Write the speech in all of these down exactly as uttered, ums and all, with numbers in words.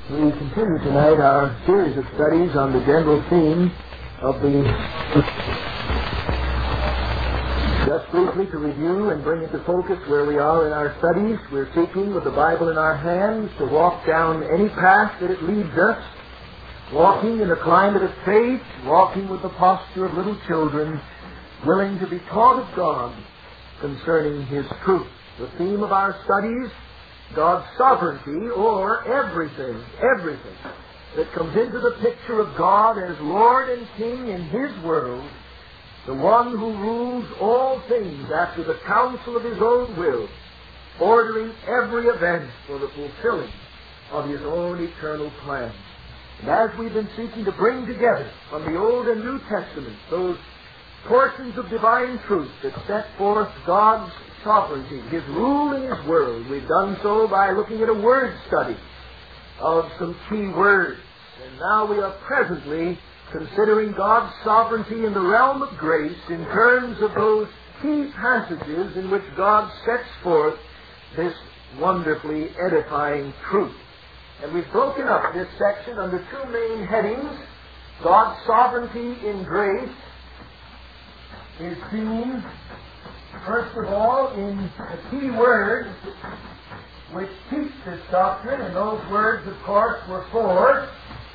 We continue tonight our series of studies on the general theme of the... Just briefly to review and bring into focus where we are in our studies, we're seeking with the Bible in our hands to walk down any path that it leads us, walking in a climate of faith, walking with the posture of little children, willing to be taught of God concerning His truth. The theme of our studies, God's sovereignty, or everything, everything that comes into the picture of God as Lord and King in His world, the one who rules all things after the counsel of His own will, ordering every event for the fulfilling of His own eternal plan. And as we've been seeking to bring together from the Old and New Testament those portions of divine truth that set forth God's sovereignty, His rule in His world, we've done so by looking at a word study of some key words. And now we are presently considering God's sovereignty in the realm of grace in terms of those key passages in which God sets forth this wonderfully edifying truth. And we've broken up this section under two main headings. God's sovereignty in grace is seen, first of all, in the key words which teach this doctrine, and those words, of course, were four.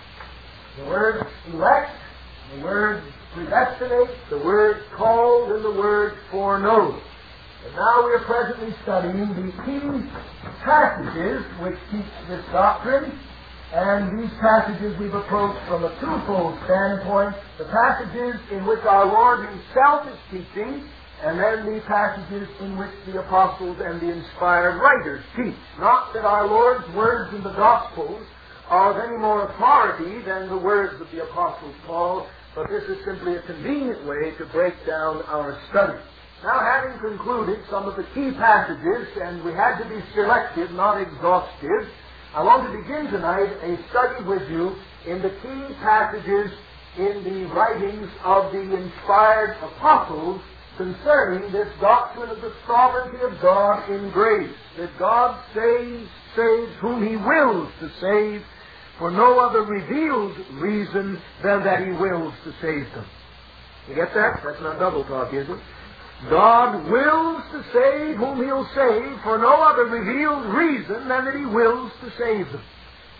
The word elect, the word predestinate, the word called, and the word foreknows. And now we are presently studying the key passages which teach this doctrine. And these passages we've approached from a twofold standpoint. The passages in which our Lord Himself is teaching, and then the passages in which the apostles and the inspired writers teach. Not that our Lord's words in the Gospels are of any more authority than the words of the Apostle Paul, but this is simply a convenient way to break down our study. Now, having concluded some of the key passages, and we had to be selective, not exhaustive, I want to begin tonight a study with you in the key passages in the writings of the inspired apostles concerning this doctrine of the sovereignty of God in grace, that God saves, saves whom He wills to save, for no other revealed reason than that He wills to save them. You get that? That's not double talk, is it? God wills to save whom He'll save for no other revealed reason than that He wills to save them.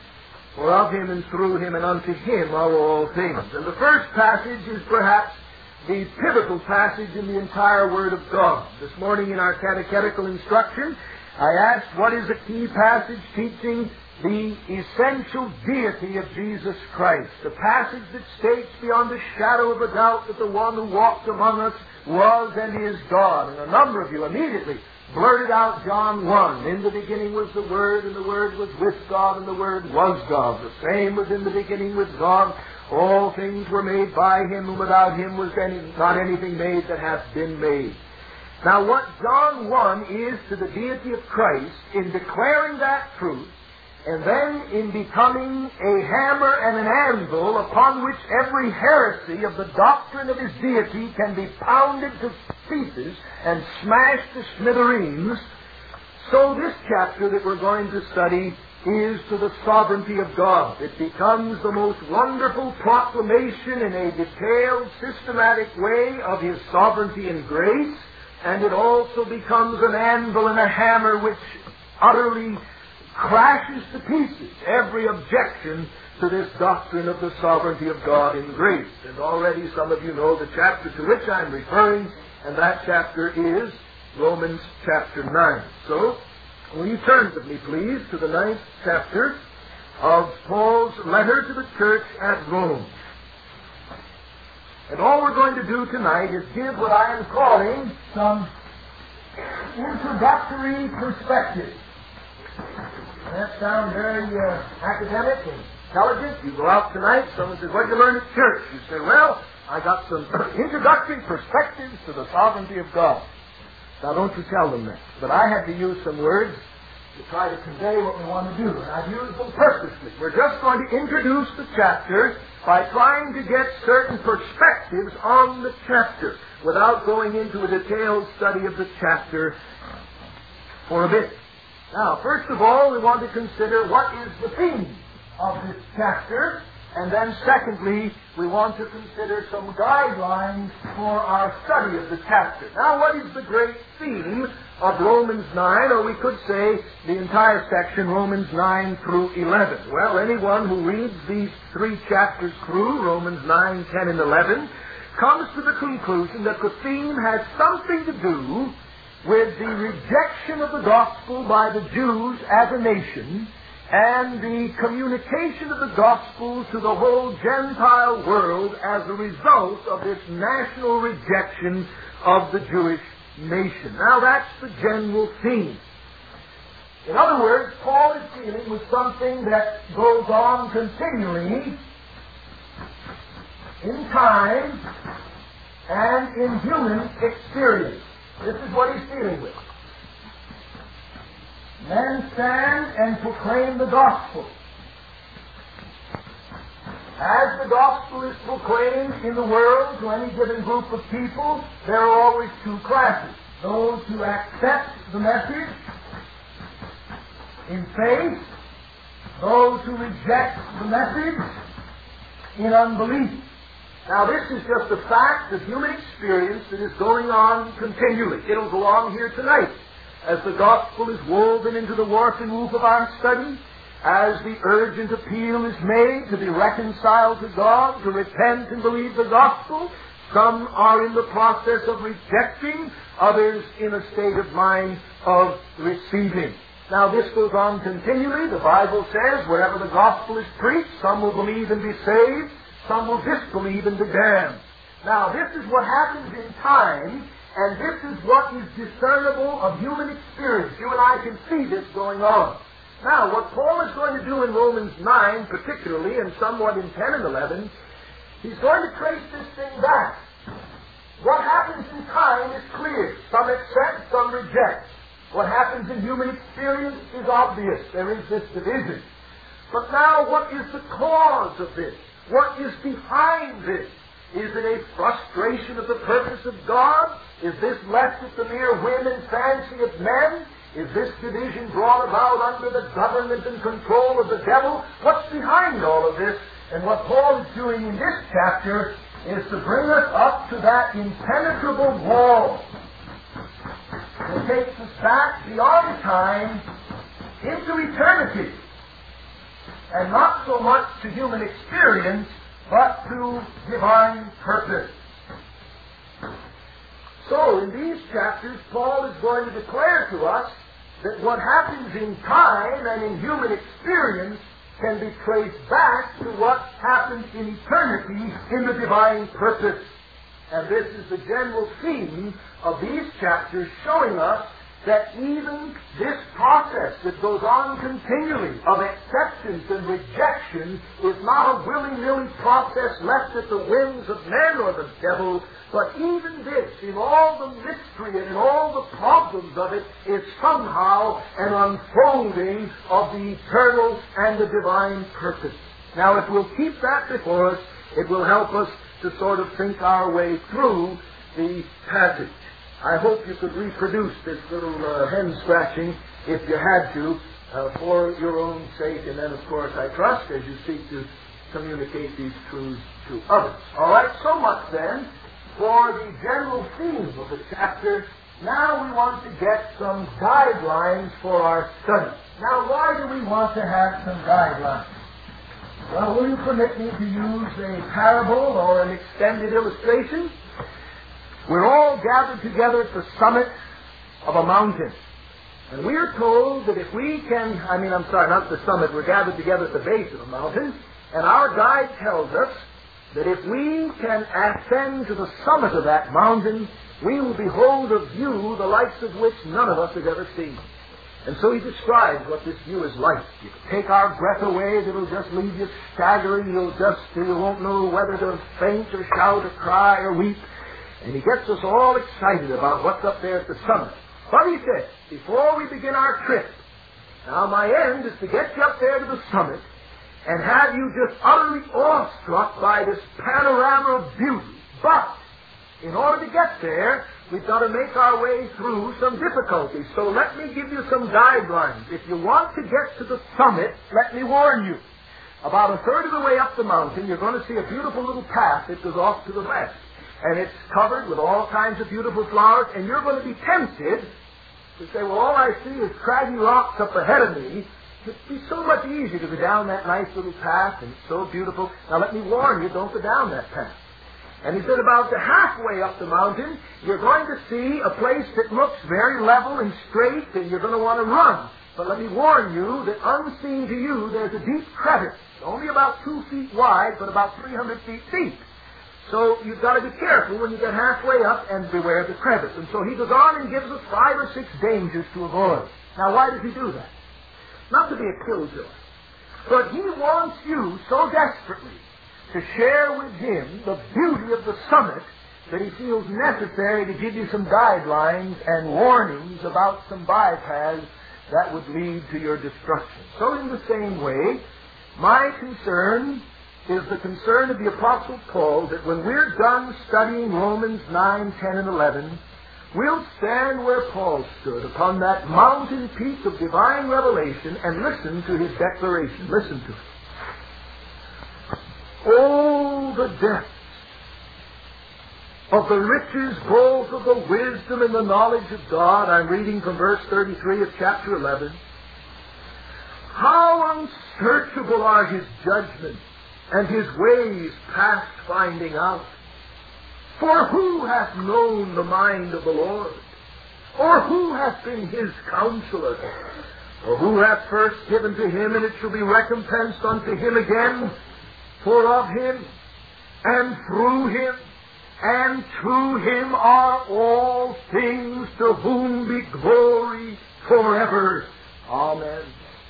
For of Him and through Him and unto Him are all things. And the first passage is perhaps the pivotal passage in the entire Word of God. This morning in our catechetical instruction, I asked what is a key passage teaching the essential deity of Jesus Christ. A passage that states beyond a shadow of a doubt that the one who walked among us was and is God. And a number of you immediately blurted out John one. In the beginning was the Word, and the Word was with God, and the Word was God. The same was in the beginning with God. All things were made by Him, and without Him was any, not anything made that hath been made. Now what John one is to the deity of Christ, in declaring that truth, and then in becoming a hammer and an anvil upon which every heresy of the doctrine of His deity can be pounded to pieces and smashed to smithereens, so this chapter that we're going to study is to the sovereignty of God. It becomes the most wonderful proclamation in a detailed, systematic way of His sovereignty and grace, and it also becomes an anvil and a hammer which utterly crashes to pieces every objection to this doctrine of the sovereignty of God in grace. And already some of you know the chapter to which I'm referring, and that chapter is Romans chapter nine. So, will you turn with me, please, to the ninth chapter of Paul's letter to the church at Rome. And all we're going to do tonight is give what I am calling some introductory perspective. That sounds very uh, academic and intelligent. You go out tonight, someone says, what did you learn at church? You say, well, I got some introductory perspectives to the sovereignty of God. Now, don't you tell them that. But I had to use some words to try to convey what we want to do. And I've used them purposely. We're just going to introduce the chapter by trying to get certain perspectives on the chapter without going into a detailed study of the chapter for a bit. Now, first of all, we want to consider what is the theme of this chapter. And then secondly, we want to consider some guidelines for our study of the chapter. Now, what is the great theme of Romans nine, or we could say the entire section, Romans nine through eleven? Well, anyone who reads these three chapters through, Romans nine, ten, and eleven, comes to the conclusion that the theme has something to do with the rejection of the gospel by the Jews as a nation, and the communication of the gospel to the whole Gentile world as a result of this national rejection of the Jewish nation. Now, that's the general theme. In other words, Paul is dealing with something that goes on continually in time and in human experience. This is what he's dealing with. Men stand and proclaim the gospel. As the gospel is proclaimed in the world to any given group of people, there are always two classes. Those who accept the message in faith, those who reject the message in unbelief. Now, this is just a fact of human experience that is going on continually. It'll go on here tonight, as the gospel is woven into the warp and woof of our study, as the urgent appeal is made to be reconciled to God, to repent and believe the gospel. Some are in the process of rejecting, others in a state of mind of receiving. Now, this goes on continually. The Bible says wherever the gospel is preached, some will believe and be saved, some will disbelieve and be damned. Now, this is what happens in time, and this is what is discernible of human experience. You and I can see this going on. Now, what Paul is going to do in Romans nine particularly, and somewhat in ten and eleven, he's going to trace this thing back. What happens in time is clear. Some accept, some reject. What happens in human experience is obvious. There is this division. But now, what is the cause of this? What is behind this? Is it a frustration of the purpose of God? Is this left at the mere whim and fancy of men? Is this division brought about under the government and control of the devil? What's behind all of this? And what Paul is doing in this chapter is to bring us up to that impenetrable wall that takes us back beyond time into eternity. And not so much to human experience, but to divine purpose. So, in these chapters, Paul is going to declare to us that what happens in time and in human experience can be traced back to what happened in eternity in the divine purpose. And this is the general theme of these chapters, showing us that even this process that goes on continually of acceptance and rejection is not a willy-nilly process left at the whims of men or the devil, but even this, in all the mystery and in all the problems of it, is somehow an unfolding of the eternal and the divine purpose. Now, if we'll keep that before us, it will help us to sort of think our way through the passage. I hope you could reproduce this little uh, hen scratching, if you had to, uh, for your own sake, and then, of course, I trust, as you seek to communicate these truths to others. All right, so much then for the general theme of the chapter. Now we want to get some guidelines for our study. Now, why do we want to have some guidelines? Well, will you permit me to use a parable or an extended illustration? We're all gathered together at the summit of a mountain. And we are told that if we can, I mean, I'm sorry, not the summit, we're gathered together at the base of the mountain, and our guide tells us that if we can ascend to the summit of that mountain, we will behold a view the likes of which none of us have ever seen. And so he describes what this view is like. You take our breath away, it'll just leave you staggering, you'll just, you won't know whether to faint or shout or cry or weep. And he gets us all excited about what's up there at the summit. But he says, before we begin our trip, now my end is to get you up there to the summit and have you just utterly awestruck by this panorama of beauty. But in order to get there, we've got to make our way through some difficulties. So let me give you some guidelines. If you want to get to the summit, let me warn you, About a third of the way up the mountain, you're going to see a beautiful little path that goes off to the left. And it's covered with all kinds of beautiful flowers, and you're going to be tempted to say, well, all I see is craggy rocks up ahead of me. It'd be so much easier to go down that nice little path, and it's so beautiful. Now let me warn you, don't go down that path. And he said about the halfway up the mountain, you're going to see a place that looks very level and straight, and you're going to want to run. But let me warn you that unseen to you, there's a deep crevice, only about two feet wide, but about three hundred feet deep. So you've got to be careful when you get halfway up and beware of the crevice. And so he goes on and gives us five or six dangers to avoid. Now why does he do that? Not to be a killjoy, but he wants you so desperately to share with him the beauty of the summit that he feels necessary to give you some guidelines and warnings about some bypaths that would lead to your destruction. So in the same way, my concern is the concern of the Apostle Paul that when we're done studying Romans nine, ten, and eleven, we'll stand where Paul stood upon that mountain peak of divine revelation and listen to his declaration. Listen to it. Oh, the depths of the riches both of the wisdom and the knowledge of God. I'm reading from verse thirty-three of chapter eleven. How unsearchable are his judgments, and his ways past finding out. For who hath known the mind of the Lord? Or who hath been his counselor? Or who hath first given to him, and it shall be recompensed unto him again? For of him, and through him, and to him are all things, to whom be glory forever. Amen.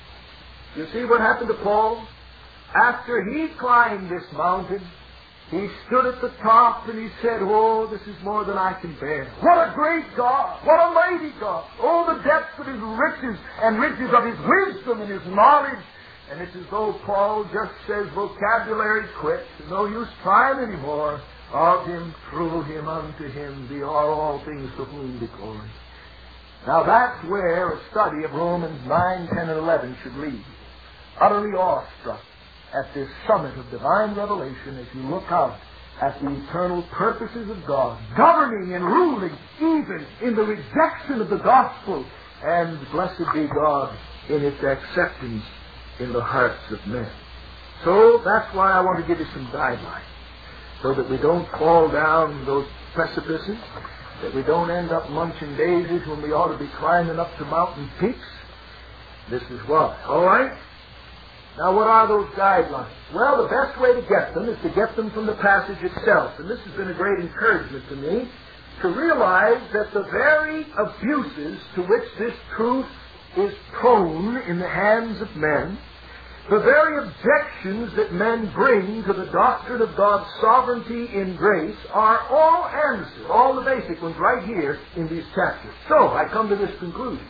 You see what happened to Paul? After he climbed this mountain, he stood at the top and he said, oh, this is more than I can bear. What a great God! What a mighty God! Oh, the depths of his riches and riches of his wisdom and his knowledge. And it's as though Paul just says, vocabulary quit. No use trying anymore. Of him, through him, unto him, be are all things, to whom be glory. Now that's where a study of Romans nine, ten, and eleven should lead. Utterly awestruck at this summit of divine revelation as you look out at the eternal purposes of God, governing and ruling even in the rejection of the gospel, and blessed be God in its acceptance in the hearts of men. So that's why I want to give you some guidelines, so that we don't fall down those precipices, that we don't end up munching daisies when we ought to be climbing up to mountain peaks. This is why. All right? Now, what are those guidelines? Well, the best way to get them is to get them from the passage itself. And this has been a great encouragement to me, to realize that the very abuses to which this truth is prone in the hands of men, the very objections that men bring to the doctrine of God's sovereignty in grace, are all answered, all the basic ones, right here in these chapters. So, I come to this conclusion.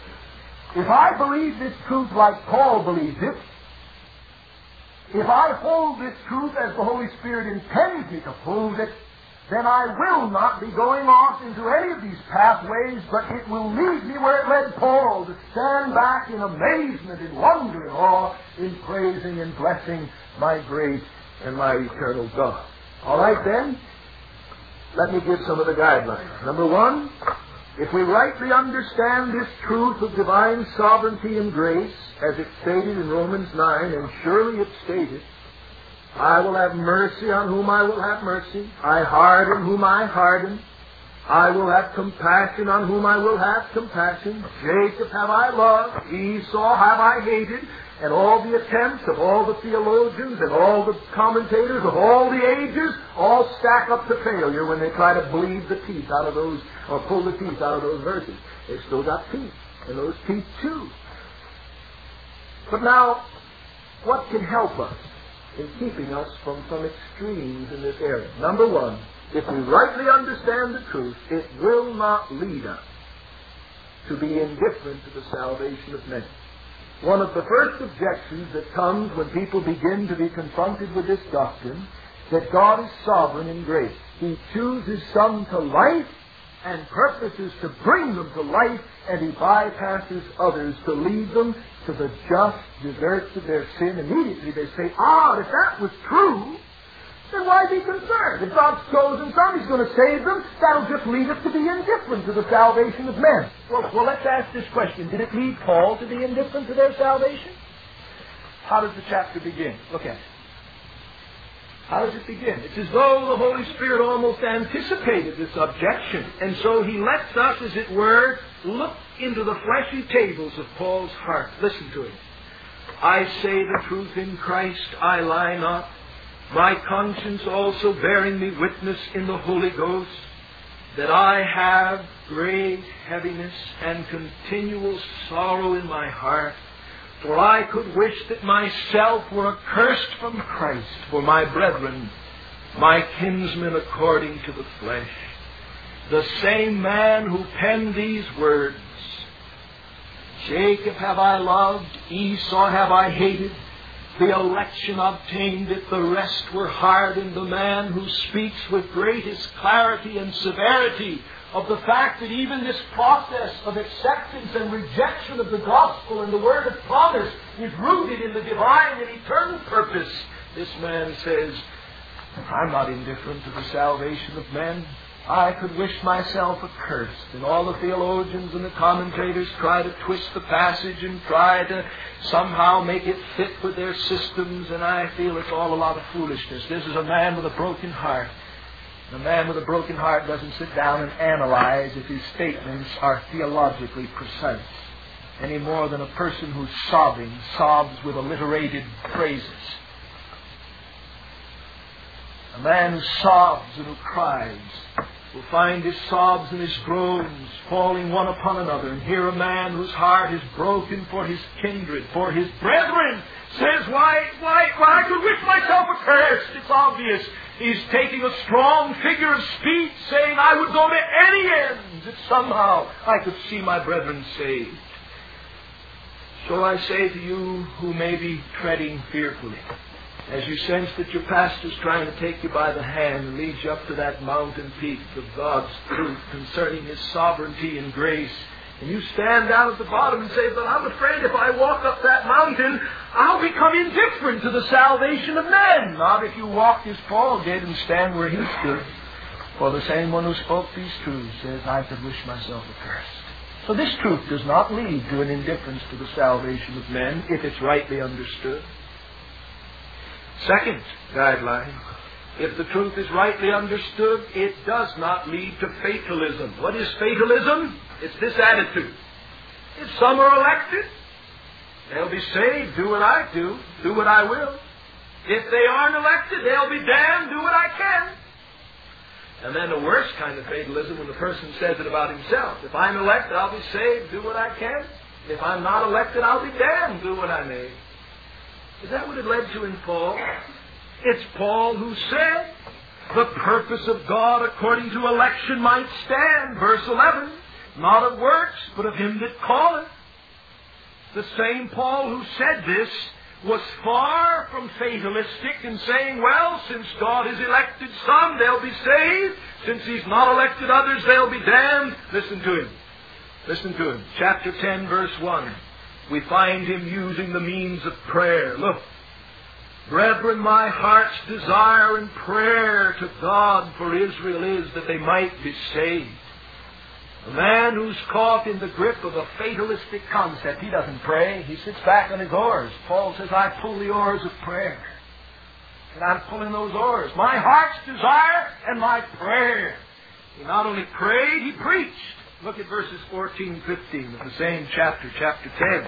If I believe this truth like Paul believes it, if I hold this truth as the Holy Spirit intends me to hold it, then I will not be going off into any of these pathways, but it will lead me where it led Paul, to stand back in amazement and wonder and awe in praising and blessing my great and my eternal God. All right then, let me give some of the guidelines. Number one, if we rightly understand this truth of divine sovereignty and grace, as it's stated in Romans nine, and surely it's stated, I will have mercy on whom I will have mercy. I harden whom I harden. I will have compassion on whom I will have compassion. Jacob have I loved. Esau have I hated. And all the attempts of all the theologians and all the commentators of all the ages all stack up to failure when they try to bleed the teeth out of those, or pull the teeth out of those verses. They've still got teeth, and those teeth too. But now, what can help us in keeping us from some extremes in this area? Number one, if we rightly understand the truth, it will not lead us to be indifferent to the salvation of men. One of the first objections that comes when people begin to be confronted with this doctrine, that God is sovereign in grace. He chooses some to life and purposes to bring them to life, and He bypasses others to lead them to the just deserts of their sin. Immediately they say, ah, if that was true, then why be concerned? If God's chosen some, He's going to save them. That'll just lead us to be indifferent to the salvation of men. Well, well, let's ask this question. Did it lead Paul to be indifferent to their salvation? How does the chapter begin? Look at it. How does it begin? It's as though the Holy Spirit almost anticipated this objection. And so He lets us, as it were, look into the fleshy tables of Paul's heart. Listen to it. I say the truth in Christ, I lie not. My conscience also bearing me witness in the Holy Ghost, that I have great heaviness and continual sorrow in my heart. For I could wish that myself were accursed from Christ for my brethren, my kinsmen according to the flesh. The same man who penned these words, Jacob have I loved, Esau have I hated. The election obtained it, the rest were hardened. The man who speaks with greatest clarity and severity of the fact that even this process of acceptance and rejection of the gospel and the word of promise is rooted in the divine and eternal purpose. This man says, I'm not indifferent to the salvation of men. I could wish myself accursed. And all the theologians and the commentators try to twist the passage and try to somehow make it fit with their systems, and I feel it's all a lot of foolishness. This is a man with a broken heart. A man with a broken heart doesn't sit down and analyze if his statements are theologically precise, any more than a person who's sobbing sobs with alliterated phrases. A man who sobs and who cries will find his sobs and his groans falling one upon another. And here a man whose heart is broken for his kindred, for his brethren, says, why, why, why I could wish myself accursed. It's obvious. He's taking a strong figure of speech, saying, I would go to any ends if somehow I could see my brethren saved. So I say to you who may be treading fearfully, as you sense that your pastor's trying to take you by the hand and lead you up to that mountain peak of God's truth concerning His sovereignty and grace, and you stand down at the bottom and say, but I'm afraid if I walk up that mountain, I'll become indifferent to the salvation of men. Not if you walk as Paul did and stand where he stood. For the same one who spoke these truths says, I could wish myself accursed. So this truth does not lead to an indifference to the salvation of men if it's rightly understood. Second guideline, if the truth is rightly understood, it does not lead to fatalism. What is fatalism? It's this attitude. If some are elected, they'll be saved, do what I do, do what I will. If they aren't elected, they'll be damned, do what I can. And then the worst kind of fatalism when the person says it about himself. If I'm elected, I'll be saved, do what I can. If I'm not elected, I'll be damned, do what I may. Is that what it led to in Paul? It's Paul who said, the purpose of God according to election might stand. Verse eleven, not of works, but of Him that calleth. The same Paul who said this was far from fatalistic in saying, well, since God has elected some, they'll be saved. Since He's not elected others, they'll be damned. Listen to him. Listen to him. Chapter ten, verse one. We find him using the means of prayer. Look, brethren, my heart's desire and prayer to God for Israel is that they might be saved. A man who's caught in the grip of a fatalistic concept, he doesn't pray. He sits back on his oars. Paul says, I pull the oars of prayer. And I'm pulling those oars. My heart's desire and my prayer. He not only prayed, he preached. Look at verses fourteen and fifteen of the same chapter, chapter ten.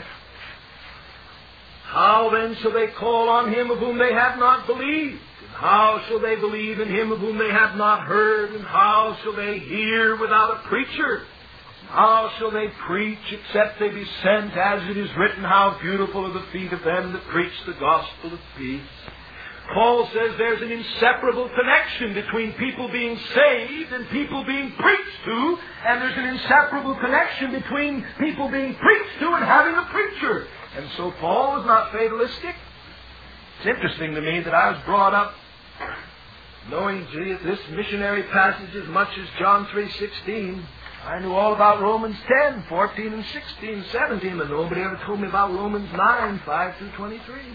How then shall they call on Him of whom they have not believed? And how shall they believe in Him of whom they have not heard? And how shall they hear without a preacher? How shall they preach except they be sent? As it is written, how beautiful are the feet of them that preach the gospel of peace. Paul says there's an inseparable connection between people being saved and people being preached to, and there's an inseparable connection between people being preached to and having a preacher. And so Paul was not fatalistic. It's interesting to me that I was brought up knowing this missionary passage as much as John three sixteen, I knew all about Romans ten, fourteen, and sixteen, seventeen, but nobody ever told me about Romans nine, five through twenty-three.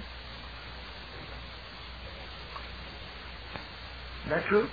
Isn't that true?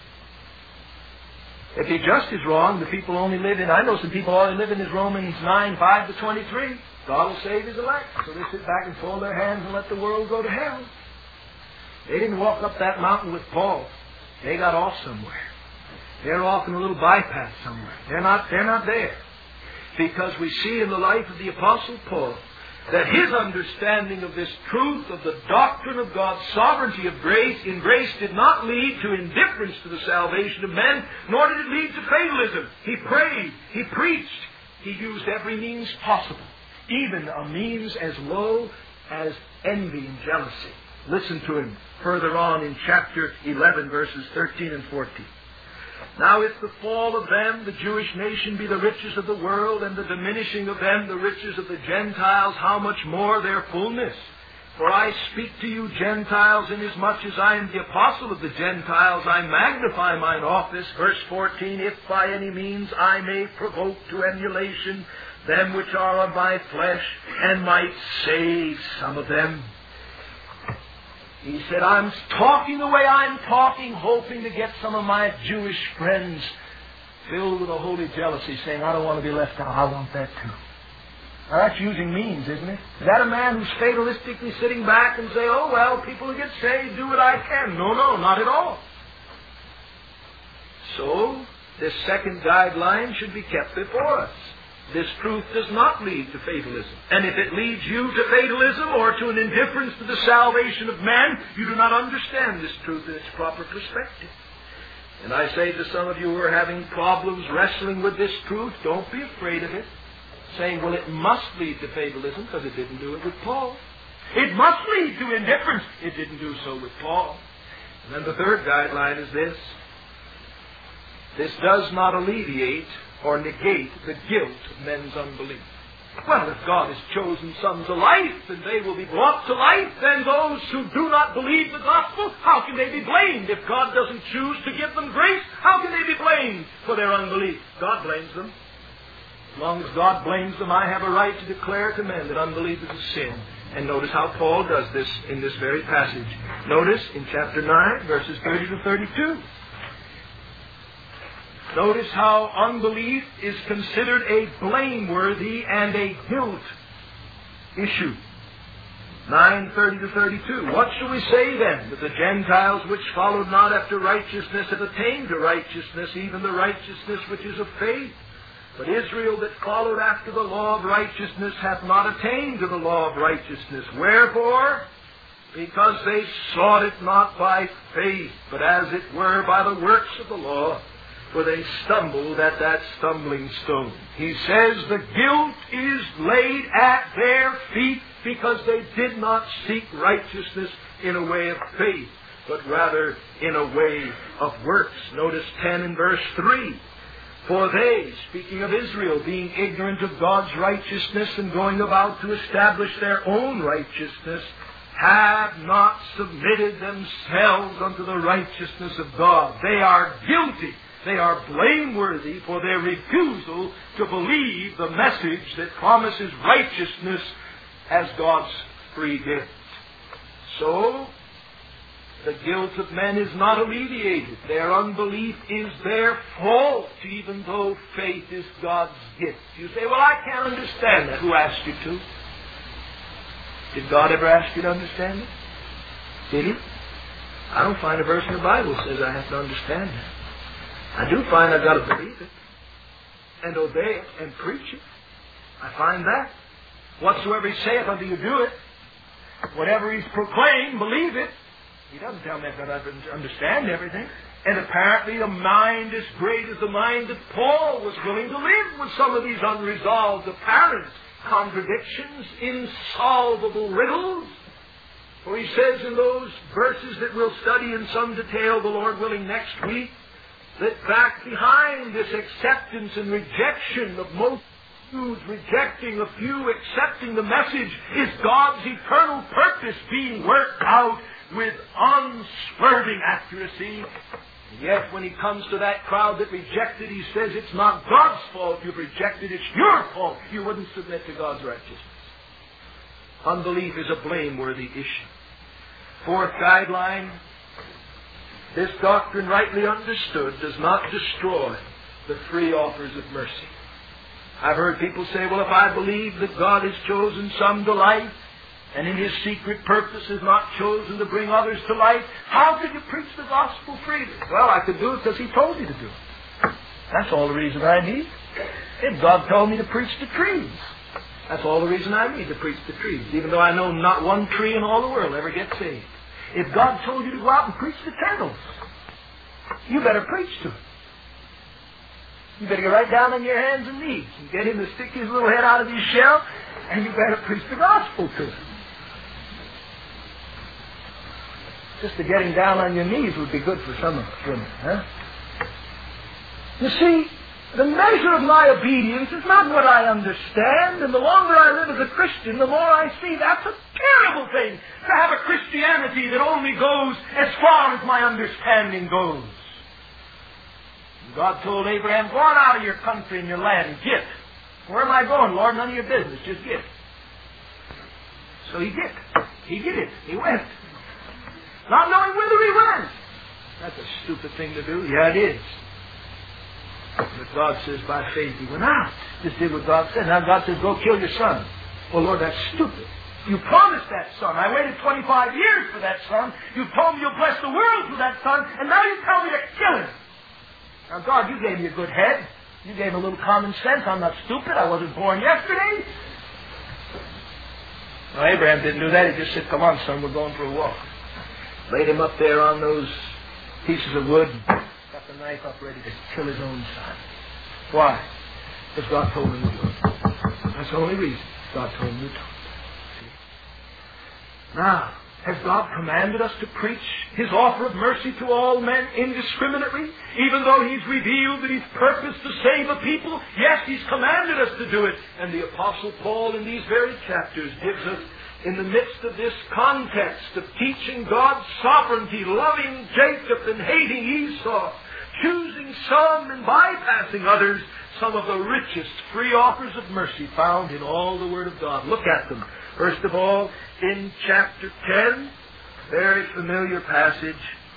If he just is wrong, the people only live in, I know some people only live in his Romans nine, five to twenty-three. God will save his elect. So they sit back and fold their hands and let the world go to hell. They didn't walk up that mountain with Paul. They got off somewhere. They're off in a little bypass somewhere. They're not, they're not there. Because we see in the life of the Apostle Paul that his understanding of this truth of the doctrine of God's sovereignty of grace in grace did not lead to indifference to the salvation of men, nor did it lead to fatalism. He prayed, he preached, he used every means possible, even a means as low as envy and jealousy. Listen to him further on in chapter eleven, verses thirteen and fourteen. Now if the fall of them, the Jewish nation, be the riches of the world, and the diminishing of them, the riches of the Gentiles, how much more their fullness? For I speak to you Gentiles, inasmuch as I am the apostle of the Gentiles, I magnify mine office. Verse fourteen, if by any means I may provoke to emulation them which are of my flesh, and might save some of them. He said, I'm talking the way I'm talking, hoping to get some of my Jewish friends filled with a holy jealousy, saying, I don't want to be left out, I want that too. Now that's using means, isn't it? Is that a man who's fatalistically sitting back and say, oh, well, people who get saved do what I can? No, no, not at all. So, this second guideline should be kept before us. This truth does not lead to fatalism. And if it leads you to fatalism or to an indifference to the salvation of men, you do not understand this truth in its proper perspective. And I say to some of you who are having problems wrestling with this truth, don't be afraid of it. Saying, well, it must lead to fatalism because it didn't do it with Paul. It must lead to indifference. It didn't do so with Paul. And then the third guideline is this. This does not alleviate or negate the guilt of men's unbelief. Well, if God has chosen some to life, and they will be brought to life, then those who do not believe the gospel, how can they be blamed? If God doesn't choose to give them grace, how can they be blamed for their unbelief? God blames them. As long as God blames them, I have a right to declare to men that unbelief is a sin. And notice how Paul does this in this very passage. Notice in chapter nine, verses thirty to thirty-two. Notice how unbelief is considered a blameworthy and a guilt issue. nine, thirty to thirty-two. What shall we say then? That the Gentiles which followed not after righteousness have attained to righteousness, even the righteousness which is of faith. But Israel that followed after the law of righteousness hath not attained to the law of righteousness. Wherefore? Because they sought it not by faith, but as it were by the works of the law. For they stumbled at that stumbling stone. He says the guilt is laid at their feet because they did not seek righteousness in a way of faith, but rather in a way of works. Notice ten and verse three. For they, speaking of Israel, being ignorant of God's righteousness and going about to establish their own righteousness, have not submitted themselves unto the righteousness of God. They are guilty. They are blameworthy for their refusal to believe the message that promises righteousness as God's free gift. So, the guilt of men is not alleviated. Their unbelief is their fault, even though faith is God's gift. You say, well, I can't understand that. Who asked you to? Did God ever ask you to understand it? Did He? I don't find a verse in the Bible that says I have to understand it. I do find I've got to believe it and obey it and preach it. I find that. Whatsoever He saith unto you, do it. Whatever He's proclaimed, believe it. He doesn't tell me I've got to understand everything. And apparently a mind as great as the mind that Paul was willing to live with some of these unresolved, apparent contradictions, insolvable riddles. For he says in those verses that we'll study in some detail, the Lord willing, next week, that back behind this acceptance and rejection of most Jews, rejecting a few, accepting the message, is God's eternal purpose being worked out, with unswerving accuracy. And yet when he comes to that crowd that rejected, he says it's not God's fault you've rejected, it's your fault you wouldn't submit to God's righteousness. Unbelief is a blameworthy issue. Fourth guideline, this doctrine rightly understood does not destroy the free offers of mercy. I've heard people say, well, if I believe that God has chosen some to life, and in His secret purpose has not chosen to bring others to life, how could you preach the gospel freely? Well, I could do it because He told me to do it. That's all the reason I need. If God told me to preach to trees, that's all the reason I need to preach to trees, even though I know not one tree in all the world ever gets saved. If God told you to go out and preach to turtles, you better preach to it. You better get right down on your hands and knees and get him to stick his little head out of his shell, and you better preach the gospel to him. Just to get him down on your knees would be good for some of us, wouldn't it? Huh? You see, the measure of my obedience is not what I understand, and the longer I live as a Christian, the more I see that's a terrible thing, to have a Christianity that only goes as far as my understanding goes. God told Abraham, go on out of your country and your land and get. Where am I going, Lord? None of your business. Just get. So he did. He did it. He went. Not knowing whither he went. That's a stupid thing to do. Yeah, it is. But God says by faith he went out. Just did what God said. Now God says, go kill your son. Well, Lord, that's stupid. You promised that son. I waited twenty-five years for that son. You told me you'll bless the world for that son, and now you tell me to kill him. Now, God, you gave me a good head. You gave me a little common sense. I'm not stupid. I wasn't born yesterday. No, Abraham didn't do that. He just said, come on, son, we're going for a walk. Laid him up there on those pieces of wood, got the knife up ready to kill his own son. Why? Because God told him to do it. That's the only reason God told him to do it. Now, has God commanded us to preach His offer of mercy to all men indiscriminately? Even though He's revealed that He's purposed to save a people? Yes, He's commanded us to do it. And the Apostle Paul in these very chapters gives us, in the midst of this context of teaching God's sovereignty, loving Jacob and hating Esau, choosing some and bypassing others, some of the richest free offers of mercy found in all the Word of God. Look at them. First of all, in chapter ten, very familiar passage.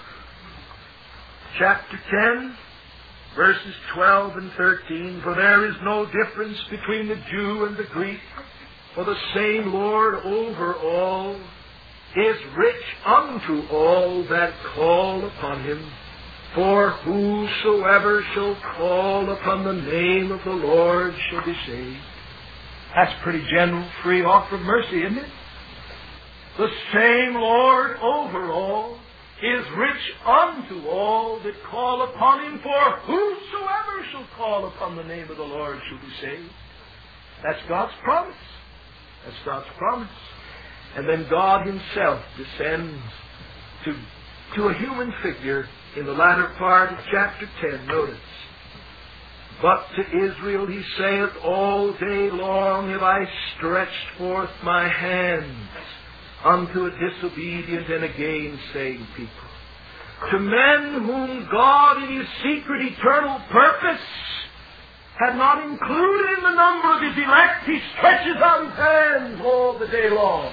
Chapter ten, verses twelve and thirteen. For there is no difference between the Jew and the Greek, for the same Lord over all is rich unto all that call upon Him. For whosoever shall call upon the name of the Lord shall be saved. That's pretty general, free offer of mercy, isn't it? The same Lord over all is rich unto all that call upon Him. For whosoever shall call upon the name of the Lord shall be saved. That's God's promise. That's God's promise. And then God Himself descends to, to a human figure in the latter part of chapter ten. Notice. But to Israel He saith, all day long have I stretched forth my hands unto a disobedient and a gainsaying people. To men whom God in His secret eternal purpose had not included in the number of His elect, He stretches out His hands all the day long.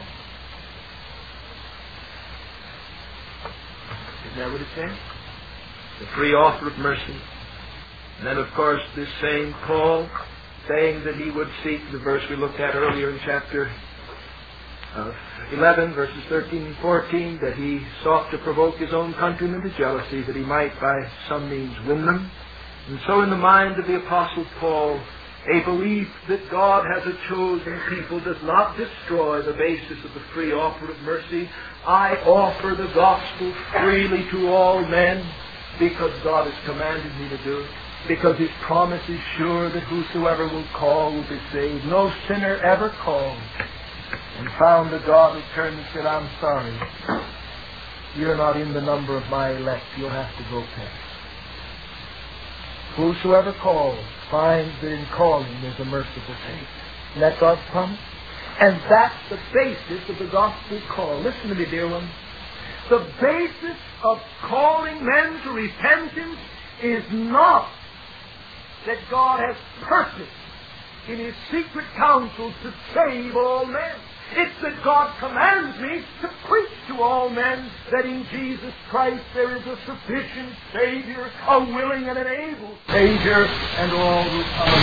Isn't that what it says? The free offer of mercy. And then, of course, this same Paul saying that he would seek, the verse we looked at earlier in chapter uh, eleven, verses thirteen and fourteen, that he sought to provoke his own countrymen to jealousy, that he might by some means win them. And so in the mind of the Apostle Paul, a belief that God has a chosen people does not destroy the basis of the free offer of mercy. I offer the gospel freely to all men because God has commanded me to do it. Because His promise is sure that whosoever will call will be saved. No sinner ever called and found a God who turned and said, I'm sorry, you're not in the number of my elect. You'll have to go past. Whosoever calls finds that in calling there's a merciful Savior. And that's God's promise. And that's the basis of the gospel call. Listen to me, dear one. The basis of calling men to repentance is not that God has purposed in His secret counsel to save all men. It's that God commands me to preach to all men that in Jesus Christ there is a sufficient Savior, a willing and an able Savior, and all who come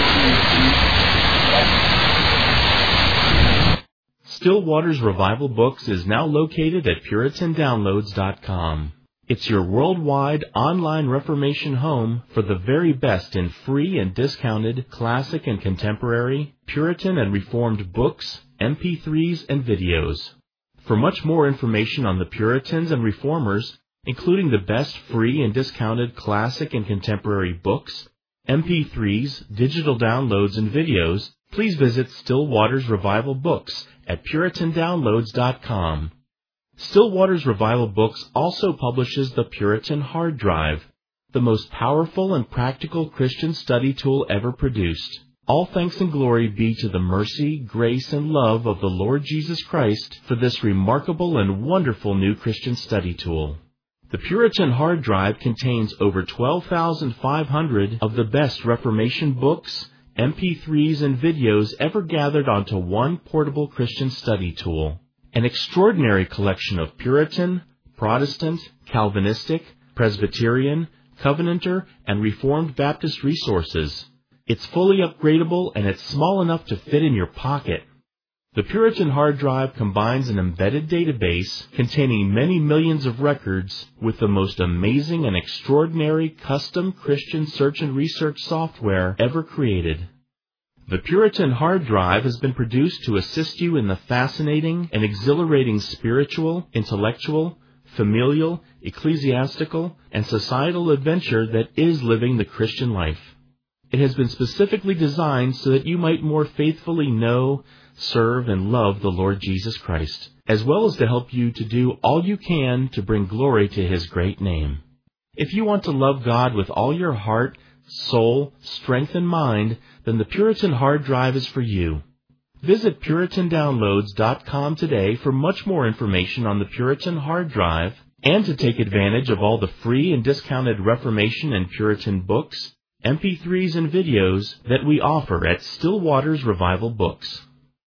to Him. Still Waters Revival Books is now located at Puritan Downloads dot com. It's your worldwide online Reformation home for the very best in free and discounted classic and contemporary, Puritan and Reformed books, M P threes, and videos. For much more information on the Puritans and Reformers, including the best free and discounted classic and contemporary books, M P threes, digital downloads, and videos, please visit Still Waters Revival Books at Puritan Downloads dot com. Still Waters Revival Books also publishes the Puritan Hard Drive, the most powerful and practical Christian study tool ever produced. All thanks and glory be to the mercy, grace, and love of the Lord Jesus Christ for this remarkable and wonderful new Christian study tool. The Puritan Hard Drive contains over twelve thousand five hundred of the best Reformation books, M P threes, and videos ever gathered onto one portable Christian study tool. An extraordinary collection of Puritan, Protestant, Calvinistic, Presbyterian, Covenanter, and Reformed Baptist resources. It's fully upgradable and it's small enough to fit in your pocket. The Puritan Hard Drive combines an embedded database containing many millions of records with the most amazing and extraordinary custom Christian search and research software ever created. The Puritan Hard Drive has been produced to assist you in the fascinating and exhilarating spiritual, intellectual, familial, ecclesiastical, and societal adventure that is living the Christian life. It has been specifically designed so that you might more faithfully know, serve, and love the Lord Jesus Christ, as well as to help you to do all you can to bring glory to His great name. If you want to love God with all your heart, soul, strength, and mind, then the Puritan Hard Drive is for you. Visit Puritan Downloads dot com today for much more information on the Puritan Hard Drive and to take advantage of all the free and discounted Reformation and Puritan books, M P threes, and videos that we offer at Still Waters Revival Books.